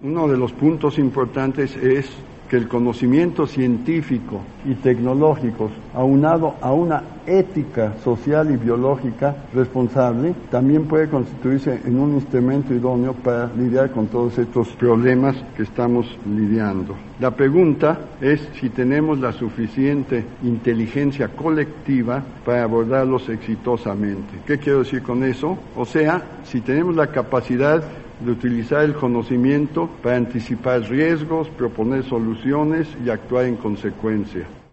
Uno de los puntos importantes es que el conocimiento científico y tecnológico, aunado a una ética social y biológica responsable, también puede constituirse en un instrumento idóneo para lidiar con todos estos problemas que estamos lidiando. La pregunta es si tenemos la suficiente inteligencia colectiva para abordarlos exitosamente. ¿Qué quiero decir con eso? O sea, si tenemos la capacidad de utilizar el conocimiento para anticipar riesgos, proponer soluciones y actuar en consecuencia.